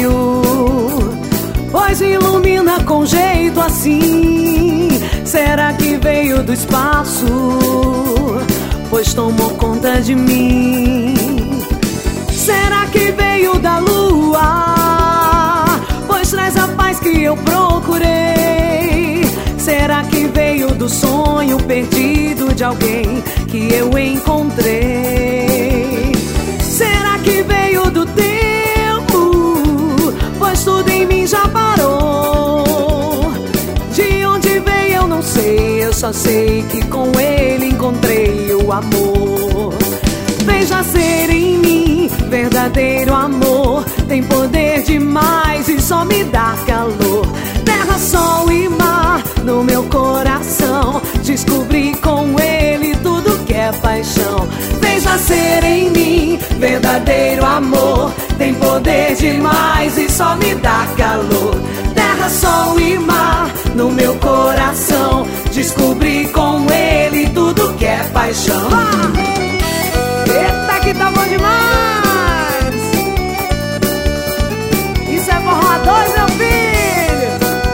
brilho, pois ilumina com jeito assim. Será que veio do espaço, pois tomou conta de mim? Será que veio da lua, pois traz a paz que eu procurei? Será que veio do sonho perdido de alguém que eu encontrei? Será que veio do tempo, pois tudo em mim já parou? De onde veio eu não sei, eu só sei que com ele encontrei o amor. Fez nascer em mim verdadeiro amor, tem poder demais e só me dá calor. Terra, sol e mar no meu coração, descobri com ele tudo que é paixão. Fez nascer em mim verdadeiro amor, tem poder demais e só me dá calor. Terra, sol e mar no meu coração, descobri com ele tudo que é paixão. Eita, que tá bom demais! Isso é forró a dois, meu filho!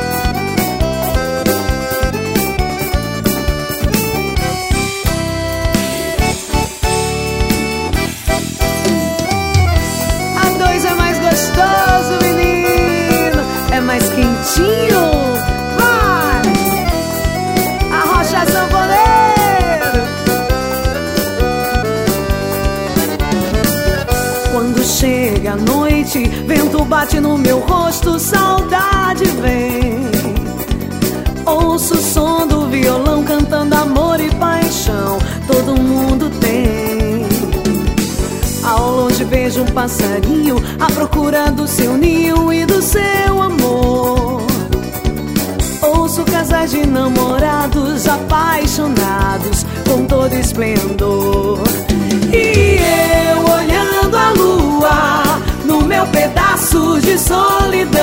A dois é mais gostoso, menino, é mais quentinho. Vai! Arrocha sanfoneiro! Quando chega a noite, vento bate no meu rosto, saudade vem. Ouço o som do violão cantando amor e paixão, todo mundo tem. Ao longe vejo um passarinho à procura do seu ninho e do seu amor. Ouço casais de namorados apaixonados com todo esplendor. E eu olhando a lua no meu pedaço de solidão,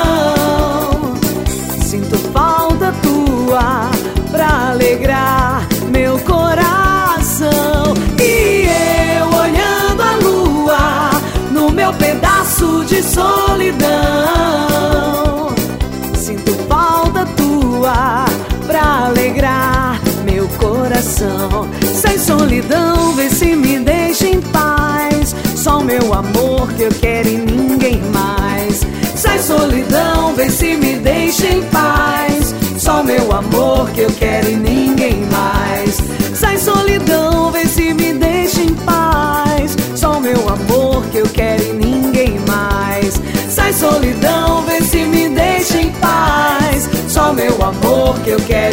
sinto falta tua pra alegrar meu coração. E eu olhando a lua no meu pedaço de solidão, sinto falta tua pra alegrar meu coração. Sem solidão, vê se me deixa em paz, só o meu amor que eu quero e ninguém mais. Sai solidão, vê se me deixa em paz, só o meu amor que eu quero e ninguém mais. Sai solidão, vê se me deixa em paz, só o meu amor que eu quero e ninguém mais. Sai solidão, vê se me deixa em paz, só o meu amor que eu quero